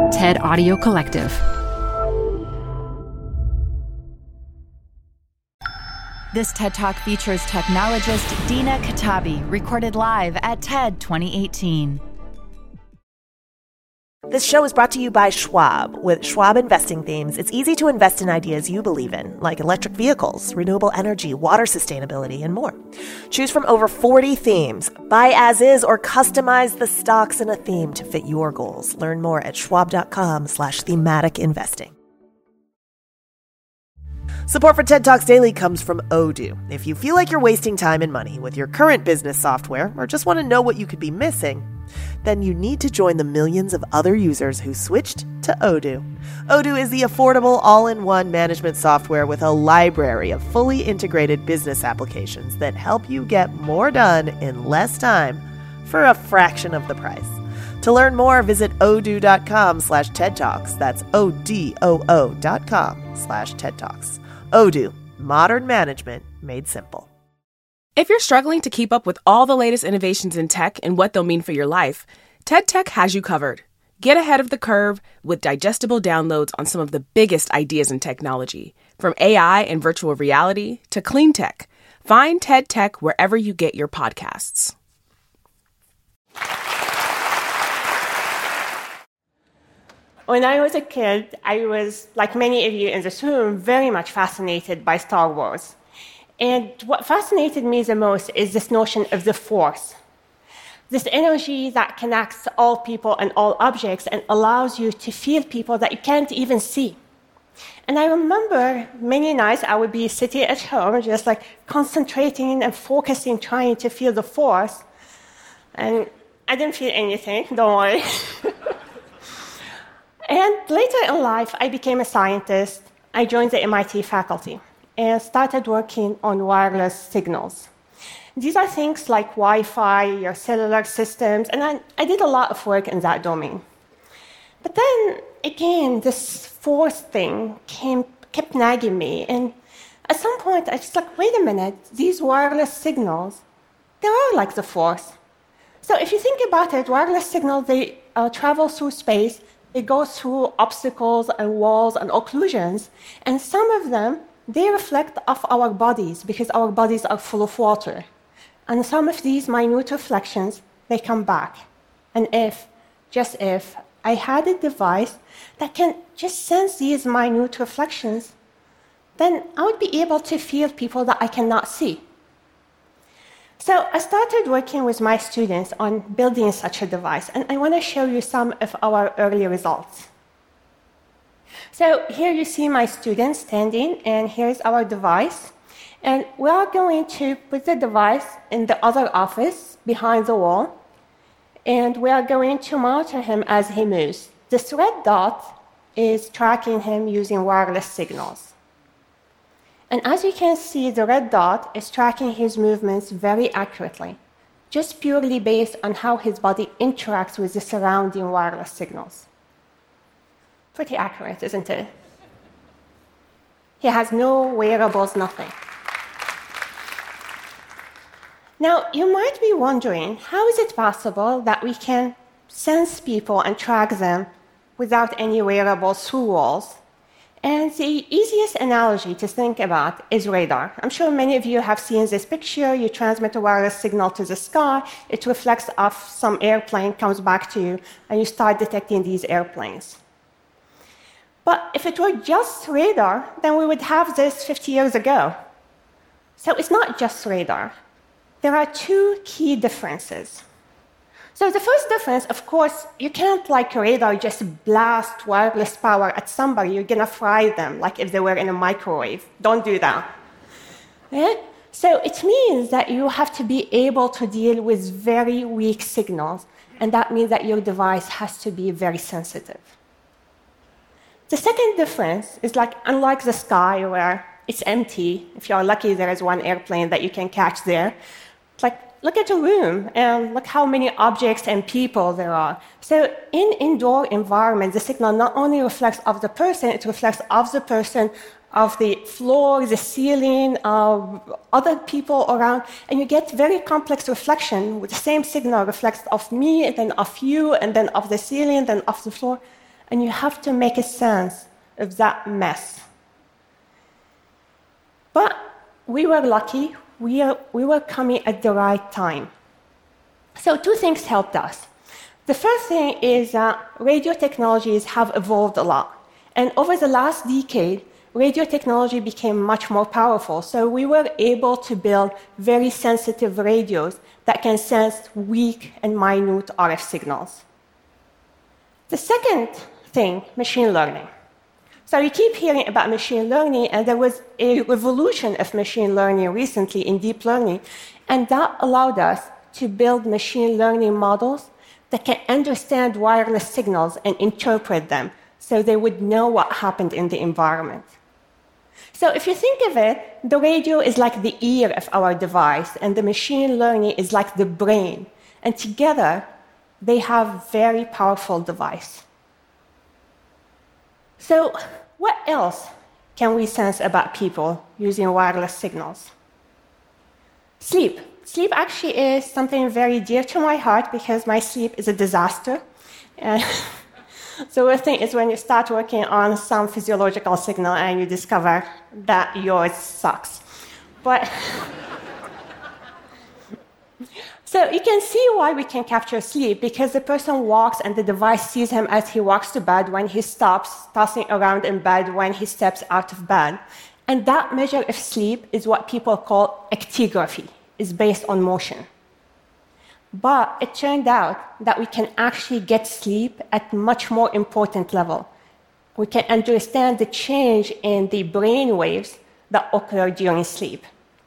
TED Audio Collective. This TED Talk features technologist Dina Katabi, recorded live at TED 2018. This show is brought to you by Schwab. With Schwab investing themes, it's easy to invest in ideas you believe in, like electric vehicles, renewable energy, water sustainability, and more. Choose from over 40 themes. Buy as is or customize the stocks in a theme to fit your goals. Learn more at schwab.com/thematic investing. Support for TED Talks Daily comes from Odoo. If you feel like you're wasting time and money with your current business software or just want to know what you could be missing, then you need to join the millions of other users who switched to Odoo. Odoo is the affordable all-in-one management software with a library of fully integrated business applications that help you get more done in less time for a fraction of the price. To learn more, visit odoo.com/TED Talks. That's ODOO.com/TED Talks. Odoo, modern management made simple. If you're struggling to keep up with all the latest innovations in tech and what they'll mean for your life, TED Tech has you covered. Get ahead of the curve with digestible downloads on some of the biggest ideas in technology, from AI and virtual reality to clean tech. Find TED Tech wherever you get your podcasts. When I was a kid, I was, like many of you in this room, very much fascinated by Star Wars. And what fascinated me the most is this notion of the Force, this energy that connects all people and all objects and allows you to feel people that you can't even see. And I remember many nights I would be sitting at home, just like concentrating and focusing, trying to feel the Force. And I didn't feel anything, don't worry. And later in life, I became a scientist. I joined the MIT faculty and started working on wireless signals. These are things like Wi-Fi, your cellular systems, and I did a lot of work in that domain. But then, again, this Force thing kept nagging me, and at some point, I was like, wait a minute, these wireless signals, they are like the Force. So if you think about it, wireless signals, they travel through space, they go through obstacles and walls and occlusions, and some of them, they reflect off our bodies because our bodies are full of water. And some of these minute reflections, they come back. And just if, I had a device that can just sense these minute reflections, then I would be able to feel people that I cannot see. So I started working with my students on building such a device, and I want to show you some of our early results. So here you see my students standing, and here's our device. And we are going to put the device in the other office behind the wall, and we are going to monitor him as he moves. This red dot is tracking him using wireless signals. And as you can see, the red dot is tracking his movements very accurately, just purely based on how his body interacts with the surrounding wireless signals. Pretty accurate, isn't it? He has no wearables, nothing. Now, you might be wondering, how is it possible that we can sense people and track them without any wearables through walls? And the easiest analogy to think about is radar. I'm sure many of you have seen this picture. You transmit a wireless signal to the sky, it reflects off some airplane, comes back to you, and you start detecting these airplanes. But if it were just radar, then we would have this 50 years ago. So it's not just radar. There are two key differences. So the first difference, of course, you can't, like radar, just blast wireless power at somebody. You're going to fry them, like if they were in a microwave. Don't do that. Yeah? So it means that you have to be able to deal with very weak signals, and that means that your device has to be very sensitive. The second difference is, like, unlike the sky where it's empty, if you're lucky there is one airplane that you can catch there, like, look at a room and look how many objects and people there are. So in indoor environment, the signal not only reflects of the person, it reflects of the person, of the floor, the ceiling, other people around, and you get very complex reflection with the same signal reflects of me, and then of you, and then of the ceiling, then of the floor. and you have to make a sense of that mess. But we were lucky. We were coming at the right time. So two things helped us. The first thing is that radio technologies have evolved a lot. And over the last decade, radio technology became much more powerful. So we were able to build very sensitive radios that can sense weak and minute RF signals. The second thing, machine learning. So you keep hearing about machine learning, and there was a revolution of machine learning recently in deep learning, and that allowed us to build machine learning models that can understand wireless signals and interpret them so they would know what happened in the environment. So if you think of it, the radio is like the ear of our device, and the machine learning is like the brain. And together, they have very powerful device. So what else can we sense about people using wireless signals? Sleep. Sleep actually is something very dear to my heart because my sleep is a disaster. And so the thing is when you start working on some physiological signal and you discover that yours sucks. But so you can see why we can capture sleep, because the person walks and the device sees him as he walks to bed, when he stops tossing around in bed, when he steps out of bed. And that measure of sleep is what people call actigraphy. Is based on motion. But it turned out that we can actually get sleep at much more important level. We can understand the change in the brain waves that occur during sleep.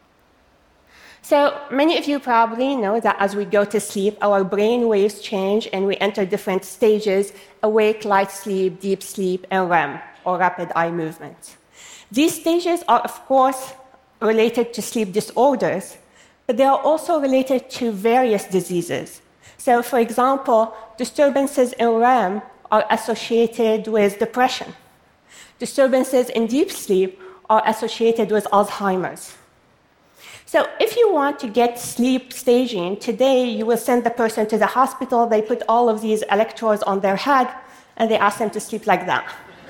So many of you probably know that as we go to sleep, our brain waves change and we enter different stages: awake, light sleep, deep sleep, and REM, or rapid eye movement. These stages are, of course, related to sleep disorders, but they are also related to various diseases. So, for example, disturbances in REM are associated with depression. Disturbances in deep sleep are associated with Alzheimer's. So if you want to get sleep staging, today you will send the person to the hospital, they put all of these electrodes on their head, and they ask them to sleep like that.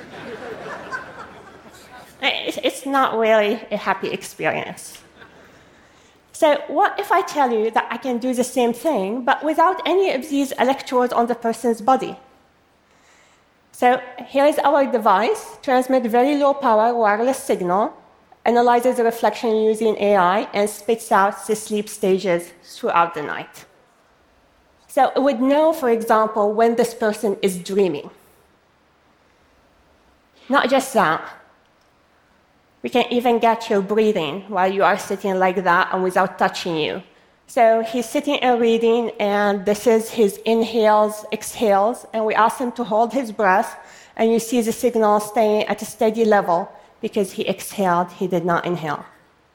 It's not really a happy experience. So what if I tell you that I can do the same thing, but without any of these electrodes on the person's body? So here is our device, transmits very low power wireless signal, analyzes the reflection using AI, and spits out the sleep stages throughout the night. So it would know, for example, when this person is dreaming. Not just that. We can even get your breathing while you are sitting like that and without touching you. So he's sitting and reading, and this is his inhales, exhales, and we ask him to hold his breath, and you see the signal staying at a steady level because he exhaled, he did not inhale.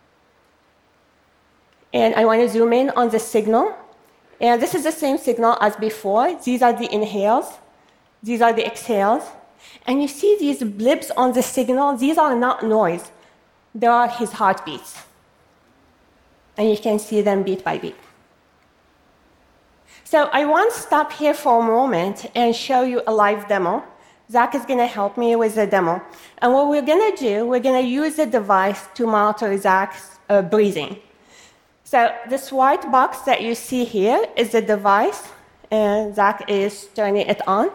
And I want to zoom in on the signal. And this is the same signal as before. These are the inhales, these are the exhales. And you see these blips on the signal, these are not noise. They are his heartbeats. And you can see them beat by beat. So I want to stop here for a moment and show you a live demo. Zach is going to help me with the demo. And what we're going to do, we're going to use the device to monitor Zach's breathing. So this white box that you see here is the device, and Zach is turning it on.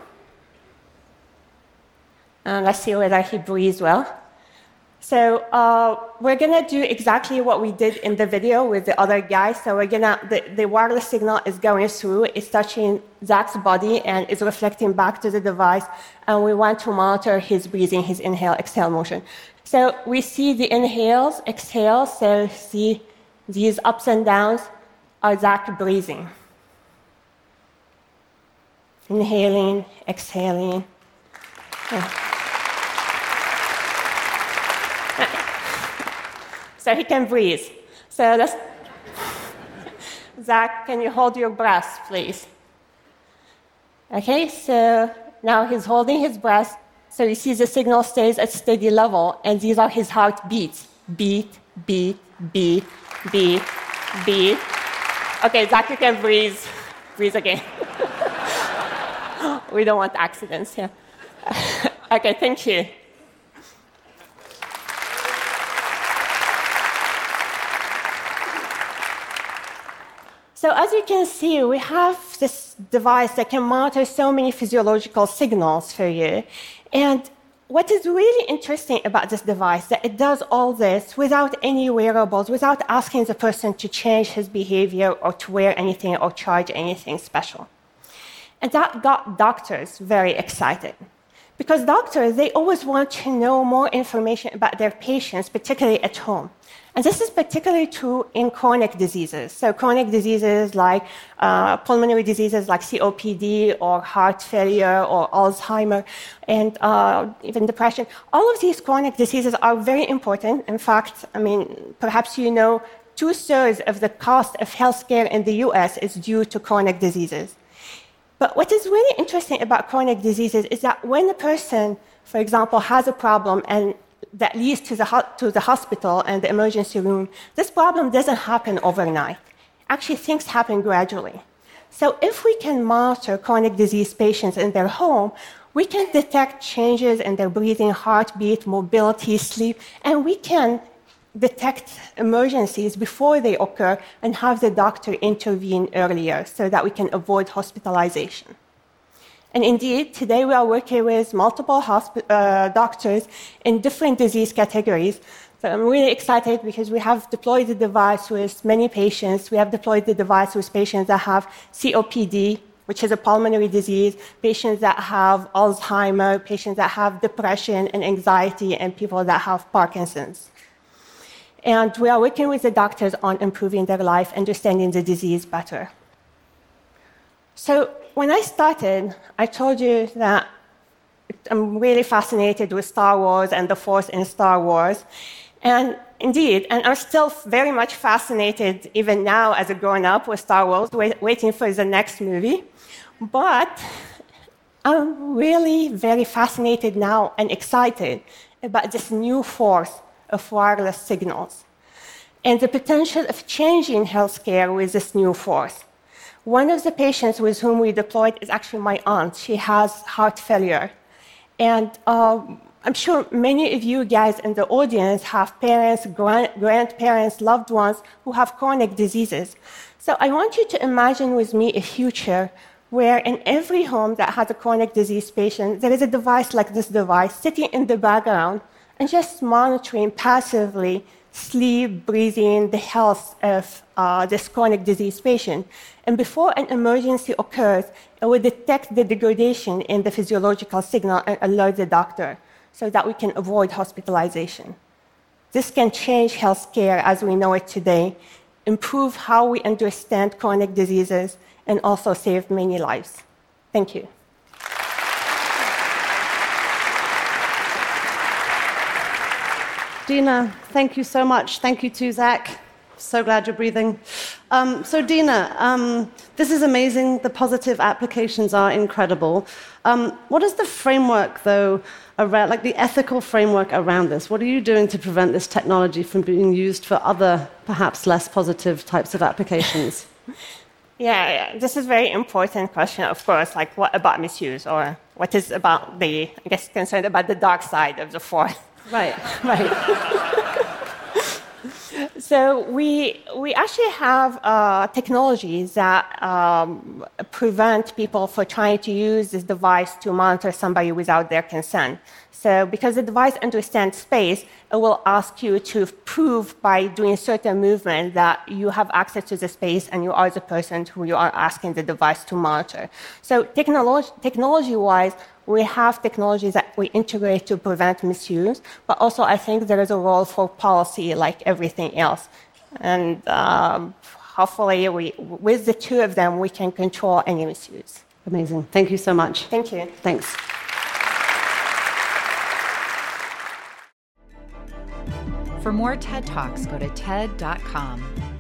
And let's see whether he breathes well. So we're going to do exactly what we did in the video with the other guy. So we're gonna, the wireless signal is going through, it's touching Zach's body, and it's reflecting back to the device. And we want to monitor his breathing, his inhale, exhale motion. So we see the inhales, exhales. So see these ups and downs are Zach breathing. Inhaling, exhaling. Yeah. So he can breathe. So let's... Zach, can you hold your breath, please? Okay, so now he's holding his breath. So you see the signal stays at steady level, and these are his heartbeats. Beat, beat, beat, beat, beat. Okay, Zach, you can breathe. Breathe again. We don't want accidents here. Okay, thank you. So as you can see, we have this device that can monitor so many physiological signals for you. And what is really interesting about this device is that it does all this without any wearables, without asking the person to change his behavior or to wear anything or charge anything special. And that got doctors very excited. Because doctors, they always want to know more information about their patients, particularly at home. And this is particularly true in chronic diseases. So chronic diseases like pulmonary diseases like COPD or heart failure or Alzheimer and even depression. All of these chronic diseases are very important. In fact, I mean, perhaps you know 2/3 of the cost of healthcare in the US is due to chronic diseases. But what is really interesting about chronic diseases is that when a person, for example, has a problem and that leads to the hospital and the emergency room, this problem doesn't happen overnight. Actually, things happen gradually. So if we can monitor chronic disease patients in their home, we can detect changes in their breathing, heartbeat, mobility, sleep, and we can detect emergencies before they occur and have the doctor intervene earlier so that we can avoid hospitalization. And indeed, today we are working with multiple doctors in different disease categories. So I'm really excited because we have deployed the device with many patients. We have deployed the device with patients that have COPD, which is a pulmonary disease, patients that have Alzheimer, patients that have depression and anxiety, and people that have Parkinson's. And we are working with the doctors on improving their life, understanding the disease better. So when I started, I told you that I'm really fascinated with Star Wars and the Force in Star Wars. And indeed, and I'm still very much fascinated, even now as a grown-up, with Star Wars, waiting for the next movie. But I'm really very fascinated now and excited about this new force of wireless signals and the potential of changing healthcare with this new force. One of the patients with whom we deployed is actually my aunt. She has heart failure. And I'm sure many of you guys in the audience have parents, grandparents, loved ones who have chronic diseases. So I want you to imagine with me a future where in every home that has a chronic disease patient, there is a device like this device sitting in the background and just monitoring passively sleep, breathing, the health of this chronic disease patient. And before an emergency occurs, it will detect the degradation in the physiological signal and alert the doctor so that we can avoid hospitalization. This can change healthcare as we know it today, improve how we understand chronic diseases, and also save many lives. Thank you. Dina, thank you so much. Thank you to Zach. So glad you're breathing. So Dina, this is amazing. The positive applications are incredible. What is the framework, though, around, like the ethical framework around this? What are you doing to prevent this technology from being used for other, perhaps less positive types of applications? Yeah, this is a very important question, of course. Like, what about misuse, or what is about the, I guess, concerned about the dark side of the force? Right. So we actually have technologies that prevent people from trying to use this device to monitor somebody without their consent. So because the device understands space, it will ask you to prove by doing certain movement that you have access to the space and you are the person who you are asking the device to monitor. So technology-wise, we have technologies that we integrate to prevent misuse, but also I think there is a role for policy like everything else. And hopefully with the two of them, we can control any misuse. Amazing. Thank you so much. Thank you. Thanks. For more TED Talks, go to TED.com.